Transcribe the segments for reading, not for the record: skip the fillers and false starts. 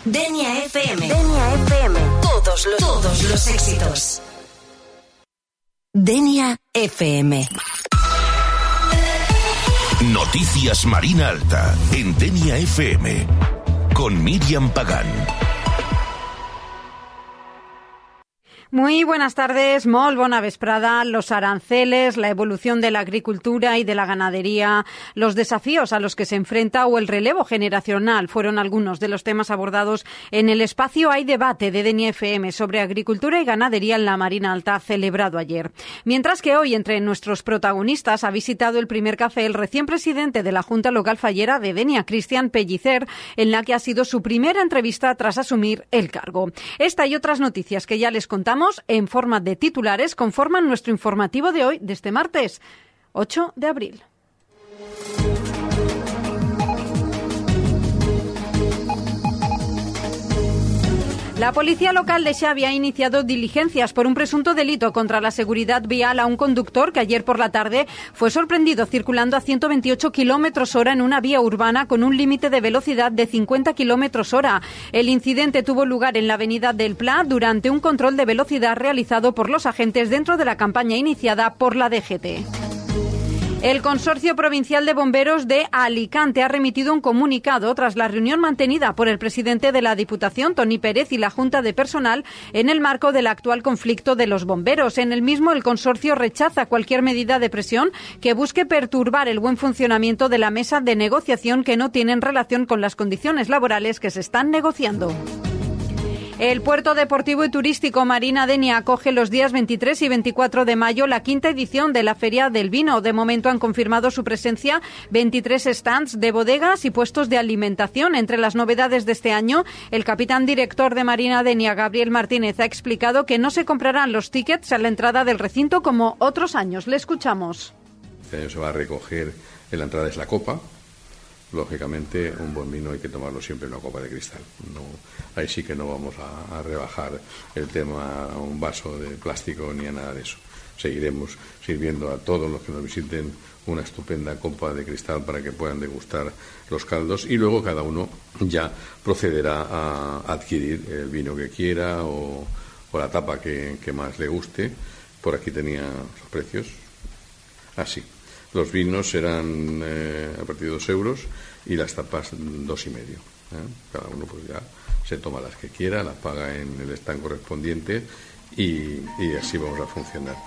Denia FM. Denia FM. Todos los éxitos. Denia FM. Noticias Marina Alta en Denia FM con Miriam Pagán. Muy buenas tardes, molt bona vesprada. Los aranceles, la evolución de la agricultura y de la ganadería, los desafíos a los que se enfrenta o el relevo generacional fueron algunos de los temas abordados en el espacio Hay Debate de Denia FM sobre agricultura y ganadería en la Marina Alta, celebrado ayer. Mientras que hoy, entre nuestros protagonistas, ha visitado el primer café el recién presidente de la Junta Local Fallera de Denia, Cristian Pellicer, en la que ha sido su primera entrevista tras asumir el cargo. Esta y otras noticias que ya les contamos en forma de titulares conforman nuestro informativo de hoy, de este martes 8 de abril. La policía local de Xàbia ha iniciado diligencias por un presunto delito contra la seguridad vial a un conductor que ayer por la tarde fue sorprendido circulando a 128 km/h en una vía urbana con un límite de velocidad de 50 km/h. El incidente tuvo lugar en la avenida del Pla durante un control de velocidad realizado por los agentes dentro de la campaña iniciada por la DGT. El Consorcio Provincial de Bomberos de Alicante ha remitido un comunicado tras la reunión mantenida por el presidente de la Diputación, Toni Pérez, y la Junta de Personal en el marco del actual conflicto de los bomberos. En el mismo, el consorcio rechaza cualquier medida de presión que busque perturbar el buen funcionamiento de la mesa de negociación que no tienen relación con las condiciones laborales que se están negociando. El Puerto Deportivo y Turístico Marina Denia acoge los días 23 y 24 de mayo la quinta edición de la Feria del Vino. De momento han confirmado su presencia 23 stands de bodegas y puestos de alimentación. Entre las novedades de este año, el capitán director de Marina Denia, Gabriel Martínez, ha explicado que no se comprarán los tickets a la entrada del recinto como otros años. Le escuchamos. Este año se va a recoger, en la entrada es la copa. Lógicamente, un buen vino hay que tomarlo siempre en una copa de cristal. No, ahí sí que no vamos a rebajar el tema a un vaso de plástico ni a nada de eso. Seguiremos sirviendo a todos los que nos visiten una estupenda copa de cristal para que puedan degustar los caldos y luego cada uno ya procederá a adquirir el vino que quiera o la tapa que más le guste. Por aquí tenía los precios. Así. Los vinos serán a partir de 2 euros y las tapas 2,5. Cada uno pues ya se toma las que quiera, las paga en el stand correspondiente y así vamos a funcionar.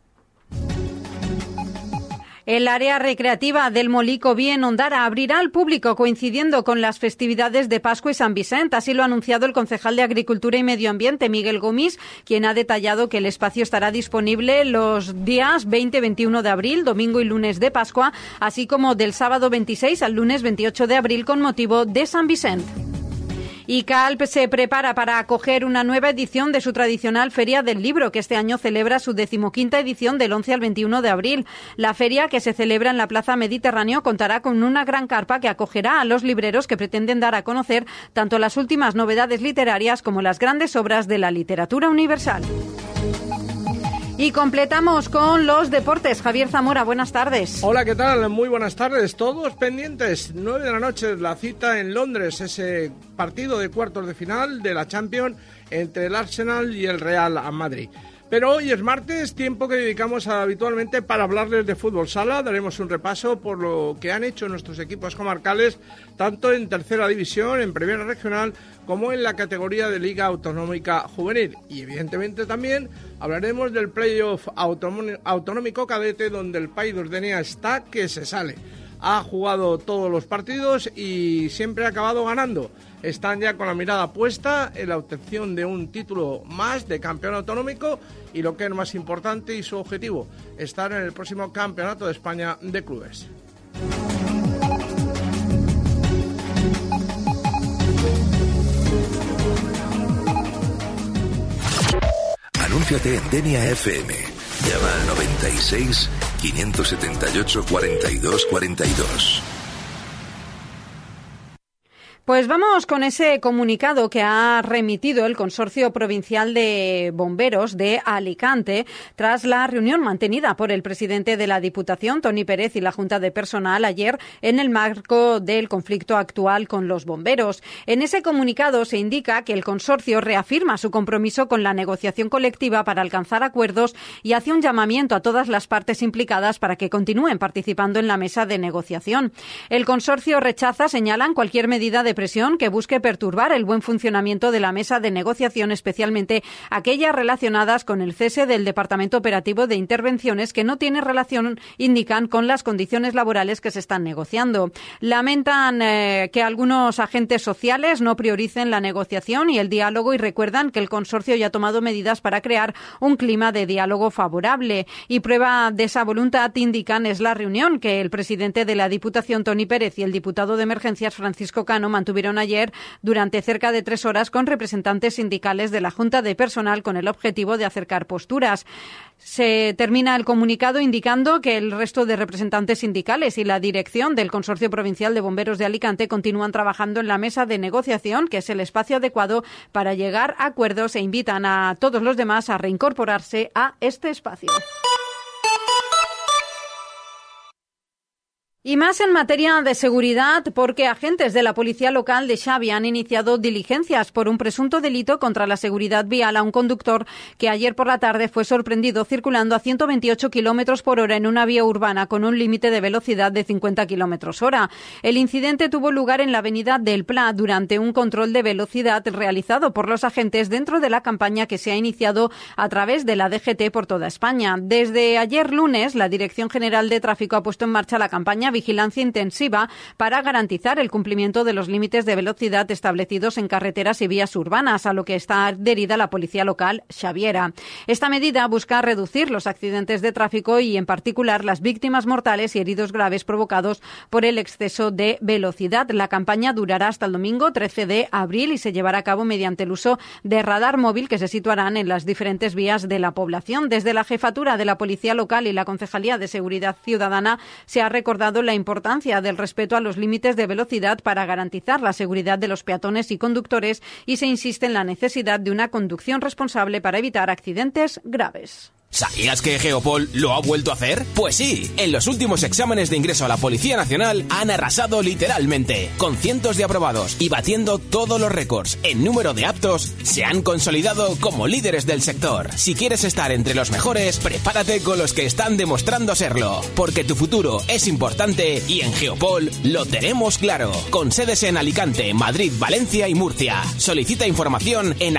El área recreativa del Molí-Coví en Ondara abrirá al público coincidiendo con las festividades de Pascua y San Vicente. Así lo ha anunciado el concejal de Agricultura y Medio Ambiente, Miguel Gomis, quien ha detallado que el espacio estará disponible los días 20 y 21 de abril, domingo y lunes de Pascua, así como del sábado 26 al lunes 28 de abril con motivo de San Vicente. Y CALP se prepara para acoger una nueva edición de su tradicional Feria del Libro, que este año celebra su 15ª edición del 11 al 21 de abril. La feria, que se celebra en la Plaza Mediterráneo, contará con una gran carpa que acogerá a los libreros que pretenden dar a conocer tanto las últimas novedades literarias como las grandes obras de la literatura universal. Y completamos con los deportes. Javier Zamora, buenas tardes. Hola, ¿qué tal? Muy buenas tardes. Todos pendientes. 9 de la noche, la cita en Londres, ese partido de cuartos de final de la Champions entre el Arsenal y el Real Madrid. Pero hoy es martes, tiempo que dedicamos habitualmente para hablarles de fútbol sala. Daremos un repaso por lo que han hecho nuestros equipos comarcales, tanto en tercera división, en primera regional, como en la categoría de Liga Autonómica Juvenil. Y evidentemente también hablaremos del playoff autonómico cadete, donde el País de Denia está que se sale. Ha jugado todos los partidos y siempre ha acabado ganando. Están ya con la mirada puesta en la obtención de un título más de campeón autonómico y lo que es más importante y su objetivo, estar en el próximo Campeonato de España de Clubes. Anúnciate en Denia FM. Llama al 96 578 42 42. Pues vamos con ese comunicado que ha remitido el Consorcio Provincial de Bomberos de Alicante tras la reunión mantenida por el presidente de la Diputación, Toni Pérez, y la Junta de Personal ayer en el marco del conflicto actual con los bomberos. En ese comunicado se indica que el consorcio reafirma su compromiso con la negociación colectiva para alcanzar acuerdos y hace un llamamiento a todas las partes implicadas para que continúen participando en la mesa de negociación. El consorcio rechaza, señalan, cualquier medida de presión que busque perturbar el buen funcionamiento de la mesa de negociación, especialmente aquellas relacionadas con el cese del Departamento Operativo de Intervenciones que no tiene relación, indican, con las condiciones laborales que se están negociando. Lamentan que algunos agentes sociales no prioricen la negociación y el diálogo y recuerdan que el consorcio ya ha tomado medidas para crear un clima de diálogo favorable. Y prueba de esa voluntad, indican, es la reunión que el presidente de la Diputación, Toni Pérez, y el diputado de Emergencias, Francisco Cano, mantuvieron ayer durante cerca de 3 horas con representantes sindicales de la Junta de Personal con el objetivo de acercar posturas. Se termina el comunicado indicando que el resto de representantes sindicales y la dirección del Consorcio Provincial de Bomberos de Alicante continúan trabajando en la mesa de negociación, que es el espacio adecuado para llegar a acuerdos, e invitan a todos los demás a reincorporarse a este espacio. Y más en materia de seguridad, porque agentes de la Policía Local de Xàbia han iniciado diligencias por un presunto delito contra la seguridad vial a un conductor que ayer por la tarde fue sorprendido circulando a 128 kilómetros por hora en una vía urbana con un límite de velocidad de 50 kilómetros hora. El incidente tuvo lugar en la avenida del Pla durante un control de velocidad realizado por los agentes dentro de la campaña que se ha iniciado a través de la DGT por toda España. Desde ayer lunes, la Dirección General de Tráfico ha puesto en marcha la campaña Vigilancia Intensiva para garantizar el cumplimiento de los límites de velocidad establecidos en carreteras y vías urbanas, a lo que está adherida la Policía Local xaviera. Esta medida busca reducir los accidentes de tráfico y, en particular, las víctimas mortales y heridos graves provocados por el exceso de velocidad. La campaña durará hasta el domingo 13 de abril y se llevará a cabo mediante el uso de radar móvil que se situarán en las diferentes vías de la población. Desde la Jefatura de la Policía Local y la Concejalía de Seguridad Ciudadana se ha recordado la importancia del respeto a los límites de velocidad para garantizar la seguridad de los peatones y conductores, y se insiste en la necesidad de una conducción responsable para evitar accidentes graves. ¿Sabías que Geopol lo ha vuelto a hacer? Pues sí, en los últimos exámenes de ingreso a la Policía Nacional han arrasado literalmente, con cientos de aprobados y batiendo todos los récords en número de aptos, se han consolidado como líderes del sector. Si quieres estar entre los mejores, prepárate con los que están demostrando serlo, porque tu futuro es importante y en Geopol lo tenemos claro, con sedes en Alicante, Madrid, Valencia y Murcia. Solicita información en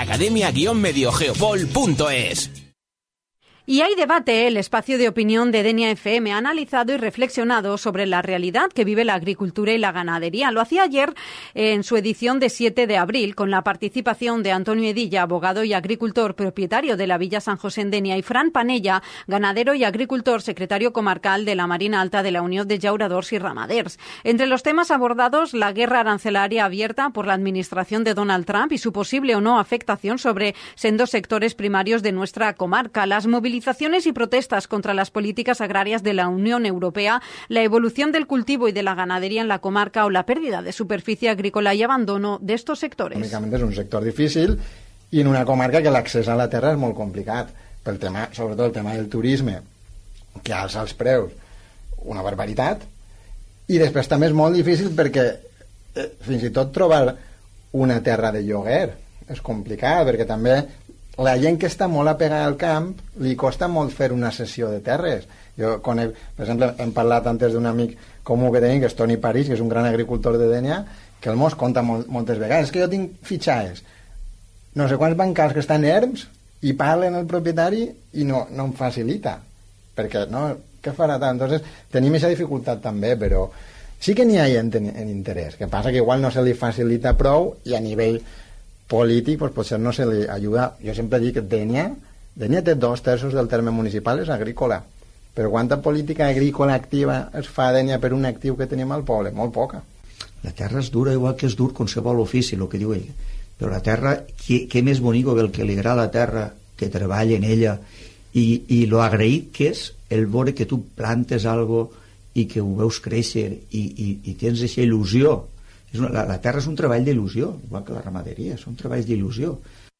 academia-mediogeopol.es. Y hay debate. El espacio de opinión de Denia FM ha analizado y reflexionado sobre la realidad que vive la agricultura y la ganadería. Lo hacía ayer en su edición de 7 de abril con la participación de Antonio Edilla, abogado y agricultor, propietario de la Villa San José en Denia, y Fran Panella, ganadero y agricultor, secretario comarcal de la Marina Alta de la Unión de Llauradors y Ramaders. Entre los temas abordados, la guerra arancelaria abierta por la administración de Donald Trump y su posible o no afectación sobre sendos sectores primarios de nuestra comarca, las movilizaciones y protestas contra las políticas agrarias de la Unión Europea, la evolución del cultivo y de la ganadería en la comarca o la pérdida de superficie agrícola y abandono de estos sectors. Econòmicament és un sector difícil i en una comarca que l'accés a la terra és molt complicat pel tema, sobretot el tema del turisme, que alça els preus una barbaritat, i després també és molt difícil perquè fins i tot trobar una terra de lloguer és complicat, perquè també la gent que està molt apegada al camp li costa molt fer una cessió de terres. Jo conec, per exemple, hem parlat antes d'un amic comú que tenim, que és Toni París, que és un gran agricultor de Denia, que el mos conta moltes vegades, és que jo tinc fitxades no sé quants bancals que estan erms i parlen el propietari i no em facilita, perquè no, què farà tant? Entonces tenim aquesta dificultat també, però sí que n'hi ha gent en interès, que passa que igual no se li facilita prou i a nivell polític pues potser no se li ajuda. Jo sempre dic que Denia té 2/3 del terme municipal és agrícola, però quanta política agrícola activa es fa a Denia per un actiu que tenim al poble? Molt poca. La terra és dura igual que és dur qualsevol ofici, el que diu ell, però la terra, què més bonic que el que li agrada a la terra, que treballa en ella i lo agraït que és el veure que tu plantes algo i que ho veus créixer i tens aquesta il·lusió La terra és un treball d'il·lusió, igual que la ramaderia, són treballs d'il·lusió.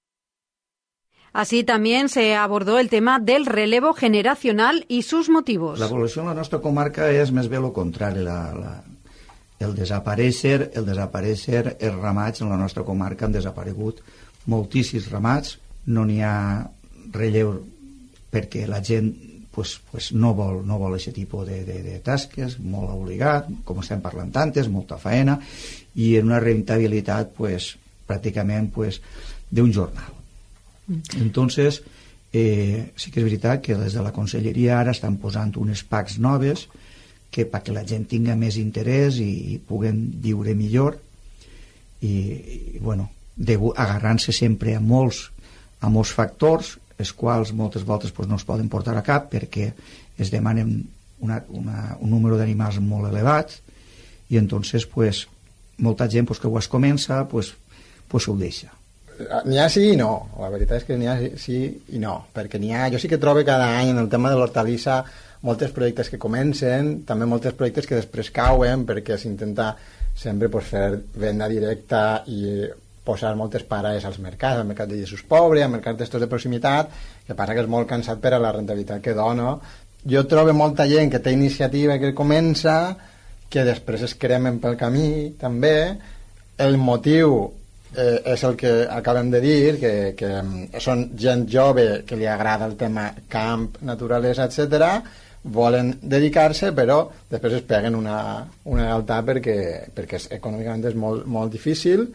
Así también se abordó el tema del relevo generacional y sus motivos. La evolució en la nostra comarca és més bé el contrari. El desaparèixer, els ramats en la nostra comarca han desaparegut moltíssims ramats, no n'hi ha relleu perquè la gent pues no vol aquest tipus de tasques, molt obligat, com estem parlant tantes, molta faena, i en una rentabilitat pràcticament d'un jornal. Entonces, sí que és veritat que des de la conselleria ara estan posant unes PACs noves perquè la gent tinga més interès i puguen viure millor i bueno, agarrant-se sempre a molts factors, els quals moltes voltes no es poden portar a cap perquè es demanen un número d'animals molt elevat i entonces molta gent que ho es comença ho deixa. N'hi ha sí i no, la veritat és que n'hi ha sí i no, perquè jo sí que trobo cada any en el tema de l'hortalissa molts projectes que comencen, també molts projectes que després cauen perquè s'intenta sempre fer venda directa i posar moltes parades als mercats, al mercat de Jesús Pobre, al mercat d'estos de proximitat, que passa que és molt cansat per a la rentabilitat que dona. Jo trobo molta gent que té iniciativa que comença, que després es cremen pel camí també. El motiu és el que acabem de dir, que són gent jove que li agrada el tema camp, naturalesa, etc. Volen dedicar-se, però després es peguen una galtada perquè econòmicament és molt, molt difícil.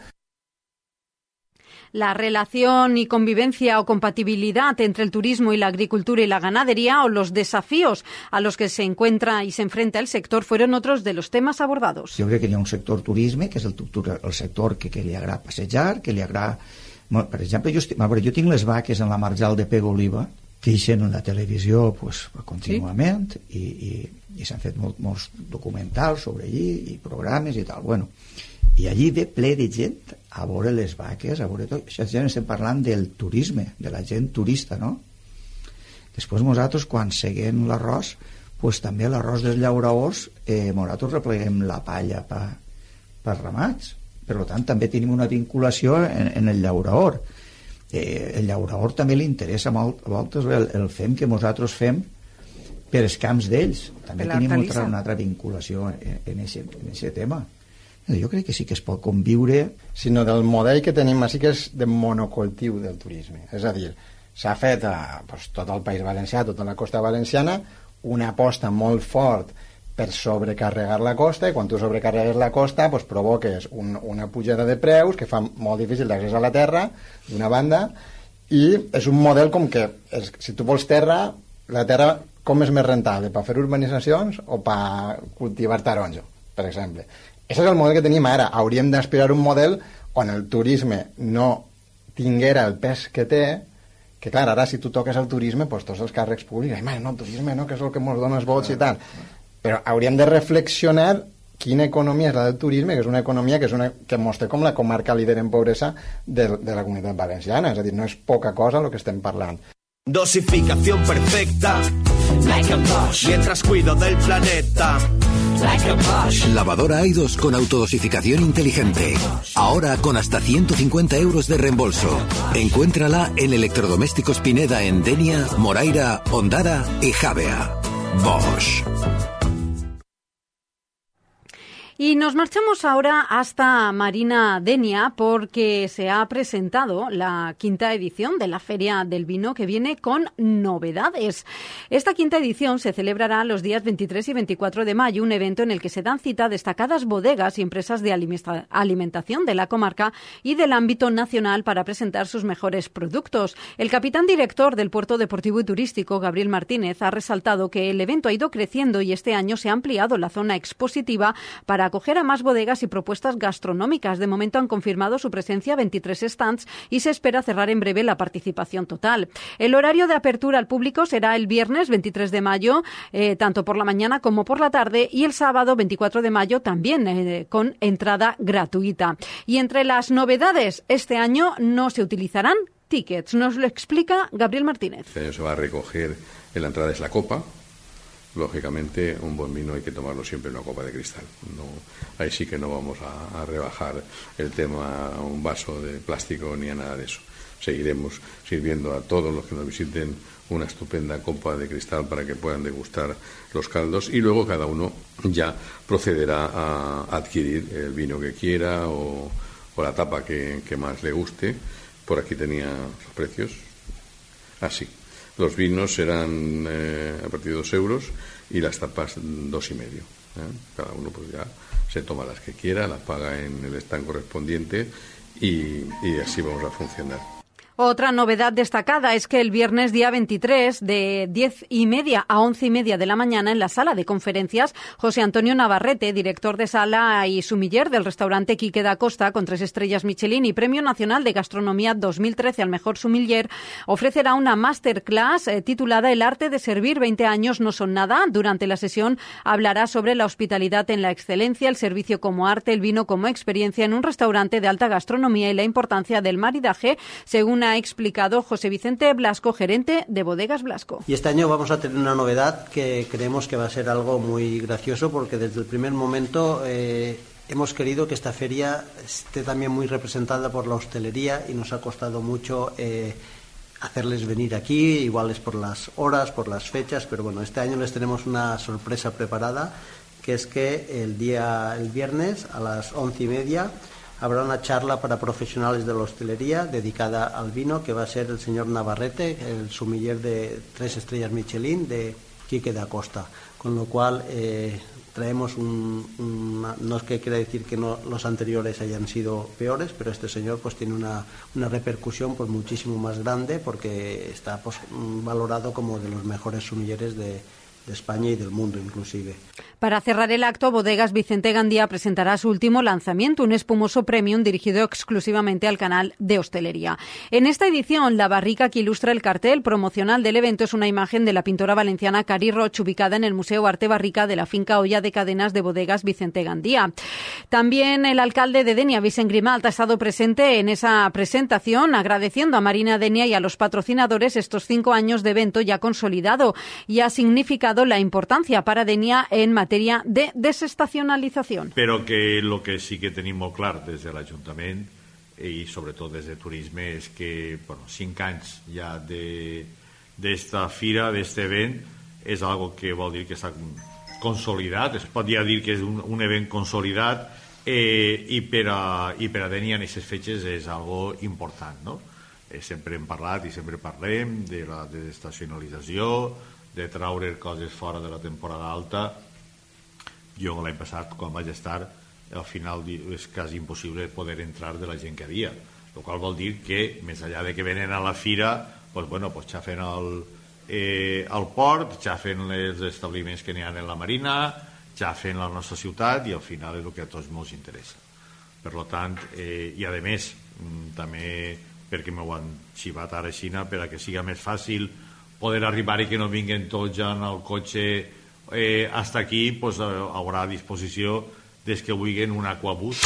La relación y convivencia o compatibilidad entre el turismo y la agricultura y la ganadería o los desafíos a los que se encuentra y se enfrenta el sector fueron otros de los temas abordados. Jo crec que hi ha un sector turisme, que és el sector que li agrada passejar, que li agrada... Per exemple, jo tinc les vaques en la marjal de Pego Oliva, que ixen en la televisió contínuament, sí? i s'han fet molts documentals sobre allí i programes i tal. Bueno, i allí ve ple de gent a veure les vaques, a veure tot. Això ja estem parlant del turisme, de la gent turista, no? Després nosaltres, quan seguim l'arròs, també l'arròs dels llauraors, nosaltres repleguem la palla per ramats. Per tant, també tenim una vinculació en el llauraor. El llauraor també li interessa molt, a voltes el fem que nosaltres fem per els camps d'ells. També tenim una altra vinculació en aquest tema. Jo crec que sí que es pot conviure. Sinó del model que tenim així, que és de monocultiu del turisme. És a dir, s'ha fet a tot el País Valencià, tota la costa valenciana, una aposta molt fort per sobrecarregar la costa, i quan tu sobrecarregues la costa provoques una pujada de preus que fa molt difícil d'accés a la terra, d'una banda, i és un model com que si tu vols terra, la terra com és més rentable, per fer urbanitzacions o per cultivar taronja, per exemple. Aquest és el model que tenim ara. Hauríem d'aspirar un model on el turisme no tinguera el pes que té, que clar, ara si tu toques el turisme, tots els càrrecs públics, no, el turisme no, que és el que ens dona els vots i tal. Però hauríem de reflexionar quina economia és la del turisme, que és una economia que mostra com la comarca líder en pobresa de la comunitat valenciana. És a dir, no és poca cosa el que estem parlant. Dosificación perfecta, like a Bosch, mientras cuido del planeta. Like a Bosch. Lavadora Aidos con autodosificación inteligente. Ahora con hasta 150 euros de reembolso. Encuéntrala en Electrodomésticos Pineda en Denia, Moraira, Ondara y Javea. Bosch. Y nos marchamos ahora hasta Marina Denia porque se ha presentado la quinta edición de la Feria del Vino, que viene con novedades. Esta quinta edición se celebrará los días 23 y 24 de mayo, un evento en el que se dan cita destacadas bodegas y empresas de alimentación de la comarca y del ámbito nacional para presentar sus mejores productos. El capitán director del Puerto Deportivo y Turístico, Gabriel Martínez, ha resaltado que el evento ha ido creciendo y este año se ha ampliado la zona expositiva para acoger a más bodegas y propuestas gastronómicas. De momento han confirmado su presencia 23 stands y se espera cerrar en breve la participación total. El horario de apertura al público será el viernes 23 de mayo, tanto por la mañana como por la tarde, y el sábado 24 de mayo también con entrada gratuita. Y entre las novedades, este año no se utilizarán tickets. Nos lo explica Gabriel Martínez. Este año se va a recoger en la entrada es la copa, lógicamente un buen vino hay que tomarlo siempre en una copa de cristal. Ahí sí que no vamos a rebajar el tema a un vaso de plástico ni a nada de eso. Seguiremos sirviendo a todos los que nos visiten una estupenda copa de cristal para que puedan degustar los caldos, y luego cada uno ya procederá a adquirir el vino que quiera o la tapa que más le guste. Por aquí tenía los precios. Así. Los vinos serán a partir de 2 euros y las tapas 2,5. Cada uno pues ya se toma las que quiera, las paga en el stand correspondiente y así vamos a funcionar. Otra novedad destacada es que el viernes día 23 de 10:30 a 11:30 de la mañana en la sala de conferencias, José Antonio Navarrete, director de sala y sumiller del restaurante Quique da Costa con 3 estrellas Michelin y Premio Nacional de Gastronomía 2013 al mejor sumiller, ofrecerá una masterclass titulada El arte de servir 20 años no son nada. Durante la sesión hablará sobre la hospitalidad en la excelencia, el servicio como arte, el vino como experiencia en un restaurante de alta gastronomía y la importancia del maridaje, según ha explicado José Vicente Blasco, gerente de Bodegas Blasco. Y este año vamos a tener una novedad que creemos que va a ser algo muy gracioso, porque desde el primer momento hemos querido que esta feria esté también muy representada por la hostelería y nos ha costado mucho hacerles venir aquí, igual es por las horas, por las fechas, pero bueno, este año les tenemos una sorpresa preparada, que es que el viernes a las 11:30 habrá una charla para profesionales de la hostelería dedicada al vino, que va a ser el señor Navarrete, el sumiller de 3 estrellas Michelin de Quique da Costa. Con lo cual traemos no es que quiera decir que los anteriores hayan sido peores, pero este señor pues tiene una repercusión pues muchísimo más grande, porque está pues valorado como de los mejores sumilleres de España y del mundo inclusive. Para cerrar el acto, Bodegas Vicente Gandía presentará su último lanzamiento, un espumoso premium dirigido exclusivamente al canal de hostelería. En esta edición, la barrica que ilustra el cartel promocional del evento es una imagen de la pintora valenciana Cari Roig, ubicada en el Museo Arte Barrica de la finca Olla de Cadenas de Bodegas Vicente Gandía. También el alcalde de Denia, Vicent Grimalt, ha estado presente en esa presentación, agradeciendo a Marina Denia y a los patrocinadores estos 5 años de evento ya consolidado, y ha significado la importancia para Denia en materia de desestacionalització. Però que el que sí que tenim molt clar des de l'Ajuntament i sobretot des de Turisme és que 5 anys ja d'esta fira, d'este event, és algo que vol dir que està consolidat, es pot ja dir que és un event consolidat i per a Denia en aquestes fetges és algo important, no? Sempre hem parlat i sempre parlem de la desestacionalització, de traure coses fora de la temporada alta. Jo l'any passat, quan vaig estar, al final és quasi impossible poder entrar de la gent que havia, el qual vol dir que, més enllà de que venen a la fira, xafen el port, xafen els establiments que n'hi ha en la marina, xafen la nostra ciutat, i al final és el que a tots ens interessa. Per tant, i a més, també perquè m'ho han xivat ara a Xina, per a que siga més fàcil poder arribar i que no vinguen tots ja en el cotxe hasta aquí, pues haurà a disposició des que vulguin un aquabús.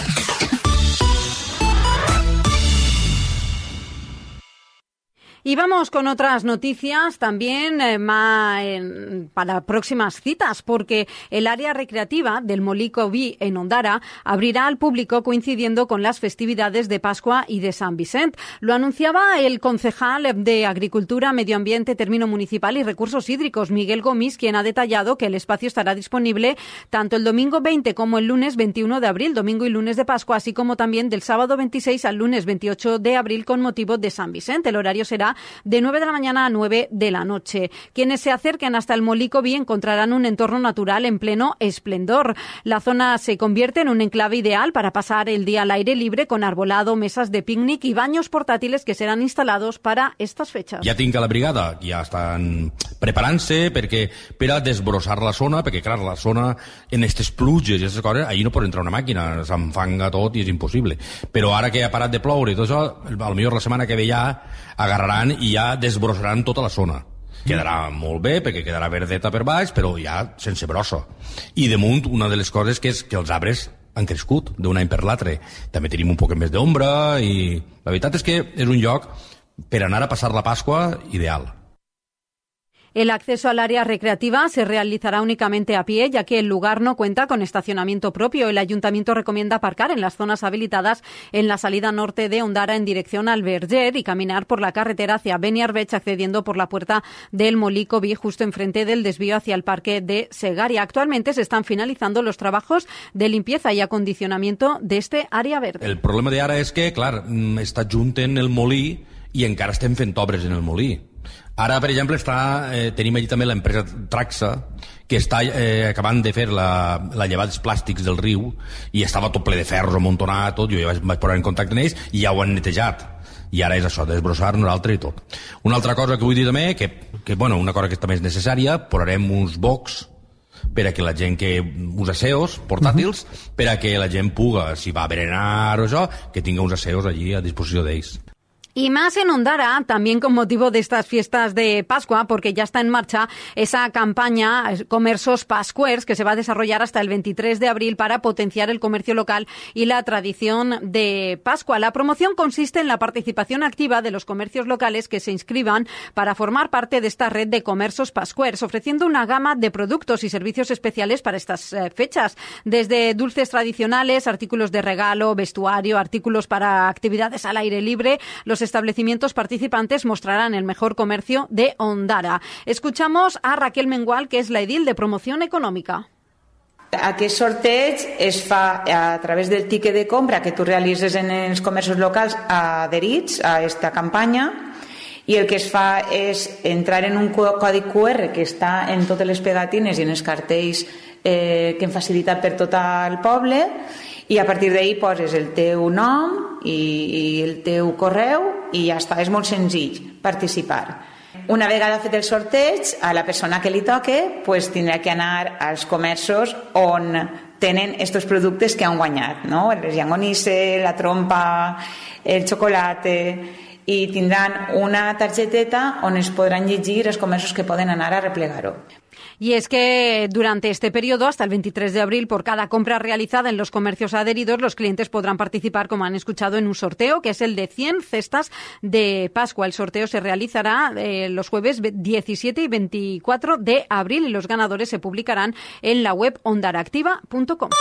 Y vamos con otras noticias también para próximas citas, porque el área recreativa del Molico Vi en Ondara abrirá al público coincidiendo con las festividades de Pascua y de San Vicent. Lo anunciaba el concejal de Agricultura, Medio Ambiente, Término Municipal y Recursos Hídricos, Miguel Gomis, quien ha detallado que el espacio estará disponible tanto el domingo 20 como el lunes 21 de abril, domingo y lunes de Pascua, así como también del sábado 26 al lunes 28 de abril con motivo de San Vicent. El horario será de 9 de la mañana a 9 de la noche. Quienes se acerquen hasta el Molico Vi encontrarán un entorno natural en pleno esplendor. La zona se convierte en un enclave ideal para pasar el día al aire libre, con arbolado, mesas de pícnic y baños portátiles que serán instalados para estas fechas. Ja tinc a la brigada, ja estan preparant-se per a desbrossar la zona, perquè clar, la zona en aquestes pluges i aquestes coses, ahir no pot entrar una màquina, s'enfanga tot i és impossible. Però ara que ha parat de ploure i tot això, potser la setmana que ve ja agarraran i ja desbrossaran tota la zona. Quedarà molt bé perquè quedarà verdeta per baix, però ja sense brossa. I damunt, una de les coses que és que els arbres han crescut d'un any per l'altre. També tenim un poc més d'ombra i la veritat és que és un lloc per anar a passar la Pasqua ideal. El acceso al área recreativa se realizará únicamente a pie, ya que el lugar no cuenta con estacionamiento propio. El ayuntamiento recomienda aparcar en las zonas habilitadas en la salida norte de Ondara en dirección al Verger y caminar por la carretera hacia Beniarbeig, accediendo por la puerta del Molí Coví, justo enfrente del desvío hacia el parque de Segaria. Actualmente se están finalizando los trabajos de limpieza y acondicionamiento de este área verde. El problema d'ara és que, clar, està junt en el molí i encara estem fent obres en el molí. Ara, per exemple, tenim allí també l'empresa Traxa, que està acabant de fer la llevada dels plàstics del riu i estava tot ple de ferros amuntonat, tot. Jo ja vaig posar en contacte amb ells i ja ho han netejat. I ara és això, desbrossar nosaltres i tot. Una altra cosa que vull dir també, que bueno, una cosa que també és necessària, posarem uns bocs per a que la gent que usa aseos portàtils, per a que la gent puga, si va a berenar o això, que tinga uns aseos allí a disposició d'ells. Y más en Ondara, también con motivo de estas fiestas de Pascua, porque ya está en marcha esa campaña Comerços Pascuers que se va a desarrollar hasta el 23 de abril para potenciar el comercio local y la tradición de Pascua. La promoción consiste en la participación activa de los comercios locales que se inscriban para formar parte de esta red de Comerços Pascuers, ofreciendo una gama de productos y servicios especiales para estas fechas, desde dulces tradicionales, artículos de regalo, vestuario, artículos para actividades al aire libre. Los establecimientos participantes mostrarán el mejor comercio de Ondara. Escuchamos a Raquel Mengual, que es la edil de Promoción Econòmica. Aquest sorteig es fa a través del tiquet de compra que tu realitzes en els comerços locals adherits a aquesta campanya, i el que es fa és entrar en un codi QR que està en totes les pegatines i en els cartells que hem facilitat per tot el poble, i a partir d'ahí poses el teu nom i el teu correu i ja està, és molt senzill participar. Una vegada fet el sorteig, a la persona que li toque pues, tindrà que anar als comerços on tenen aquests productes que han guanyat, no? Les llangonisses, la trompa, el xocolate, i tindran una targeteta on es podran llegir els comerços que poden anar a replegar-ho. Y es que durante este periodo, hasta el 23 de abril, por cada compra realizada en los comercios adheridos, los clientes podrán participar, como han escuchado, en un sorteo, que es el de 100 cestas de Pascua. El sorteo se realizará los jueves 17 y 24 de abril y los ganadores se publicarán en la web ondaraactiva.com.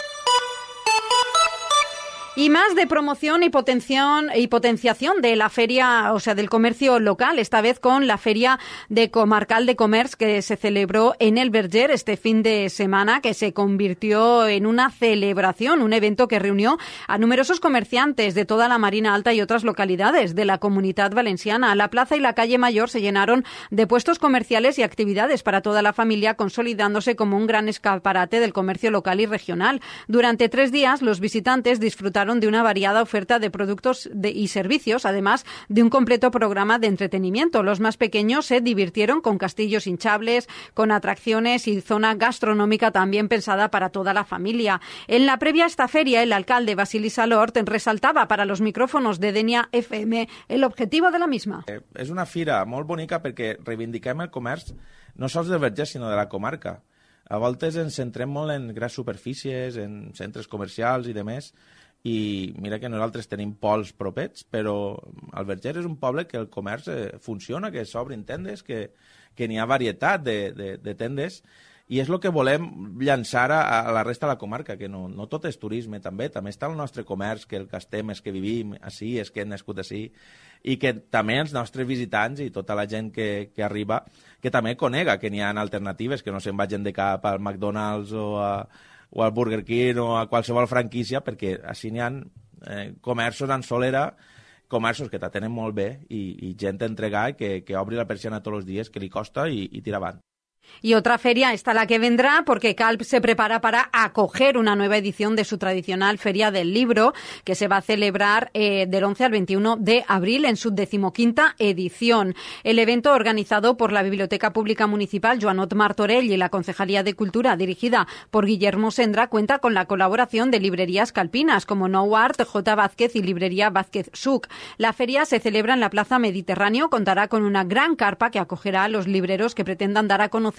Y más de promoción y potenciación de la feria, o sea, del comercio local, esta vez con la Feria de Comarcal de Comerç que se celebró en el Verger este fin de semana, que se convirtió en una celebración, un evento que reunió a numerosos comerciantes de toda la Marina Alta y otras localidades de la Comunitat Valenciana. La plaza y la calle Mayor se llenaron de puestos comerciales y actividades para toda la familia, consolidándose como un gran escaparate del comercio local y regional. Durante 3 días, los visitantes disfrutaron de una variada oferta de productos y servicios, además de un completo programa de entretenimiento. Los más pequeños se divirtieron con castillos hinchables, con atracciones y zona gastronómica también pensada para toda la familia. En la previa a esta feria, el alcalde Basili Salort resaltava para los micrófonos de Denia FM el objetivo de la misma. És una fira molt bonica perquè reivindiquem el comerç no sols del Verger, sinó de la comarca. A voltes ens centrem molt en grans superfícies, en centres comercials i demés, i mira que nosaltres tenim pols propets, però el Verger és un poble que el comerç funciona, que s'obrin tendes, que n'hi ha varietat de tendes, i és el que volem llançar a la resta de la comarca, que no tot és turisme, també està el nostre comerç, que el que estem és que vivim així, és que hem nascut així, i que també els nostres visitants i tota la gent que arriba, que també conega que n'hi ha alternatives, que no se'n vagin de cap al McDonald's o al Burger King o a qualsevol franquícia, perquè així n'hi ha comerços en solera, comerços que t'atenen molt bé i gent a entregar que obri la persiana tots els dies, que li costa i tira avant. Y otra feria está la que vendrá, porque Calp se prepara para acoger una nueva edición de su tradicional Feria del Libro, que se va a celebrar del 11 al 21 de abril en su 15ª edición. El evento, organizado por la Biblioteca Pública Municipal Joanot Martorell y la Concejalía de Cultura, dirigida por Guillermo Sendra, cuenta con la colaboración de librerías calpinas como No Art, J. Vázquez y Librería Vázquez Suc. La feria se celebra en la Plaza Mediterráneo, contará con una gran carpa que acogerá a los libreros que pretendan dar a conocer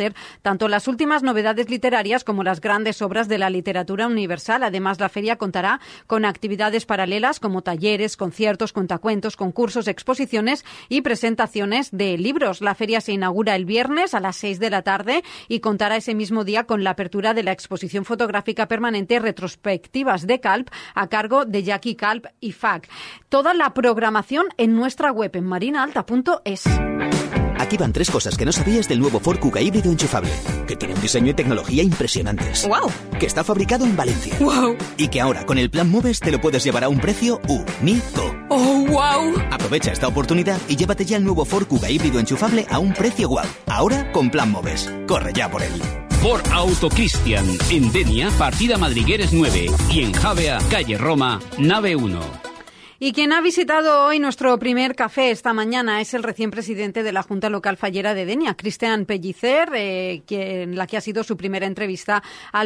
conocer tanto las últimas novedades literarias como las grandes obras de la literatura universal. Además, la feria contará con actividades paralelas como talleres, conciertos, cuentacuentos, concursos, exposiciones y presentaciones de libros. La feria se inaugura el viernes a las 6 de la tarde y contará ese mismo día con la apertura de la exposición fotográfica permanente Retrospectivas de Calp a cargo de Jackie Calp y FAC. Toda la programación en nuestra web en marinaalta.es. Aquí van 3 cosas que no sabías del nuevo Ford Kuga híbrido enchufable. Que tiene un diseño y tecnología impresionantes. ¡Wow! Que está fabricado en Valencia. ¡Wow! Y que ahora, con el plan Moves, te lo puedes llevar a un precio único. ¡Oh, wow! Aprovecha esta oportunidad y llévate ya el nuevo Ford Kuga híbrido enchufable a un precio guau. Ahora, con plan Moves. Corre ya por él. Ford Auto Cristian, en Denia, partida Madrigueres 9 y en Javea, calle Roma, nave 1. Y quien ha visitado hoy nuestro primer café esta mañana es el recién presidente de la Junta Local Fallera de Denia, Cristian Pellicer, la que ha sido su primera entrevista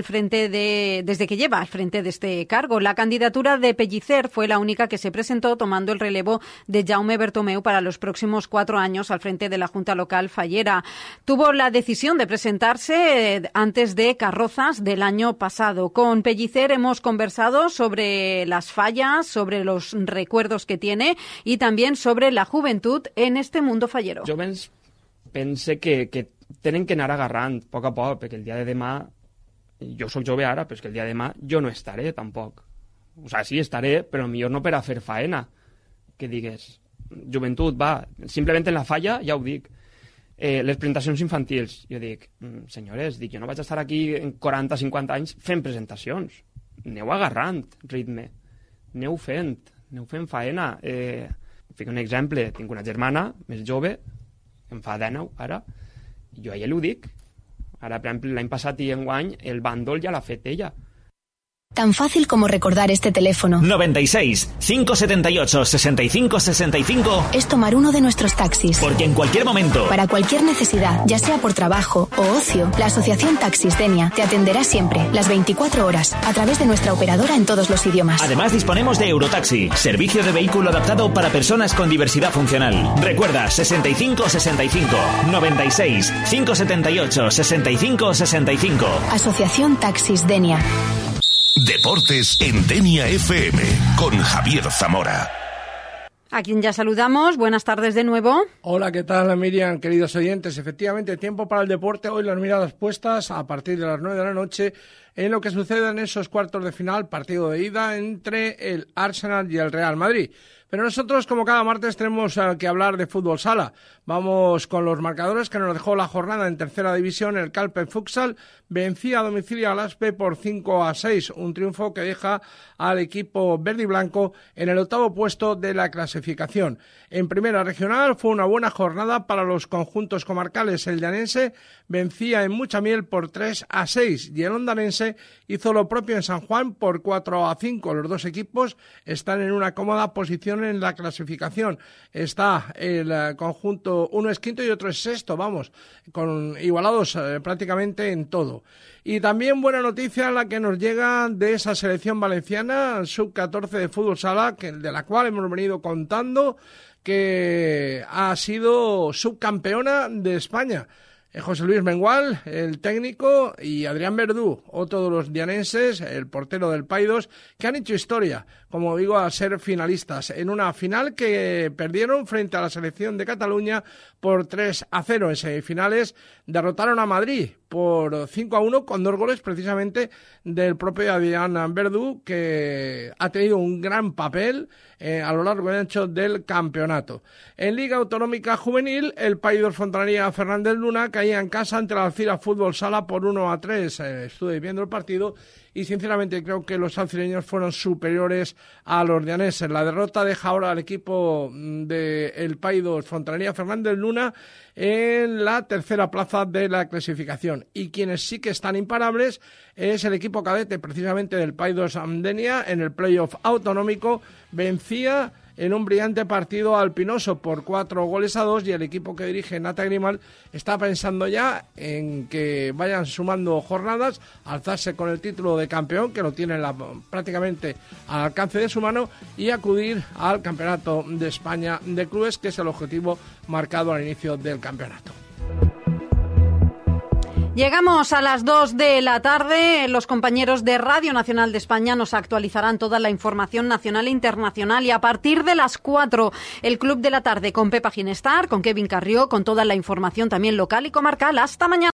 desde que lleva al frente de este cargo. La candidatura de Pellicer fue la única que se presentó tomando el relevo de Jaume Bertomeu para los próximos 4 años al frente de la Junta Local Fallera. Tuvo la decisión de presentarse antes de Carrozas del año pasado. Con Pellicer hemos conversado sobre las fallas, sobre los recuerdos que tiene y también sobre la juventud en este mundo fallero. Jo pense que tenen que anar agarrant a poc, perquè el dia de demà, jo sóc jove ara, però és que el dia de demà jo no estaré tampoc. O sigui, sí estaré, però millor no per a fer faena, que digues, joventut, va, simplement en la falla, ja ho dic. Les presentacions infantils, jo dic, senyores, jo no vaig estar aquí en 40-50 anys fent presentacions. Aneu agarrant ritme, aneu fent faena. Fico un exemple, tinc una germana més jove, em fa 19 ara, i jo a ella li ho dic. Ara, per exemple, l'any passat i enguany, el bàndol ja l'ha fet ella. Tan fácil como recordar este teléfono. 96 578 65 65 es tomar uno de nuestros taxis. Porque en cualquier momento, para cualquier necesidad, ya sea por trabajo o ocio, la Asociación Taxis Denia te atenderá siempre, las 24 horas, a través de nuestra operadora en todos los idiomas. Además, disponemos de Eurotaxi, servicio de vehículo adaptado para personas con diversidad funcional. Recuerda, 65 65 96 578 65 65. Asociación Taxis Denia. Deportes en Denia FM con Javier Zamora. A quien ya saludamos. Buenas tardes de nuevo. Hola, ¿qué tal, Miriam? Queridos oyentes, efectivamente, tiempo para el deporte. Hoy las miradas puestas a partir de las 9 de la noche en lo que sucede en esos cuartos de final, partido de ida entre el Arsenal y el Real Madrid. Pero nosotros, como cada martes, tenemos que hablar de fútbol sala. Vamos con los marcadores que nos dejó la jornada en tercera división. El Calpe Futsal vencía a domicilio al Aspe por 5-6, un triunfo que deja al equipo verde y blanco en el 8º puesto de la clasificación. En primera regional fue una buena jornada para los conjuntos comarcales. El llanense vencía en Muchamiel por 3-6 y el ondanense hizo lo propio en San Juan por 4-5. Los dos equipos están en una cómoda posición en la clasificación. Está el conjunto, uno es quinto y otro es sexto, con igualados prácticamente en todo. Y también buena noticia la que nos llega de esa selección valenciana, sub-14 de fútbol sala, de la cual hemos venido contando que ha sido subcampeona de España. José Luis Mengual, el técnico, y Adrián Verdú, otro de los dianenses, el portero del Païdos, que han hecho historia, como digo, a ser finalistas en una final que perdieron frente a la selección de Cataluña por 3-0. En semifinales derrotaron a Madrid por 5-1 con 2 goles precisamente del propio Adrián Verdú, que ha tenido un gran papel a lo largo y ancho del campeonato. En Liga Autonómica Juvenil, el Païdos Fontanería Fernández Luna caía en casa ante la Alcira Fútbol Sala por 1-3. Estuve viendo el partido y sinceramente creo que los alcireños fueron superiores a los dianeses. La derrota deja ahora al equipo del Païdos Fontanería Fernández Luna en la tercera plaza de la clasificación. Y quienes sí que están imparables es el equipo cadete, precisamente del Païdos Denia, en el playoff autonómico. Vencía en un brillante partido al Pinoso por 4-2 y el equipo que dirige Nata Grimal está pensando ya en que vayan sumando jornadas, alzarse con el título de campeón, que lo tienen prácticamente al alcance de su mano, y acudir al Campeonato de España de Clubes, que es el objetivo marcado al inicio del campeonato. Llegamos a las 2 de la tarde. Los compañeros de Radio Nacional de España nos actualizarán toda la información nacional e internacional. Y a partir de las 4, el Club de la Tarde con Pepa Ginestar, con Kevin Carrió, con toda la información también local y comarcal. Hasta mañana.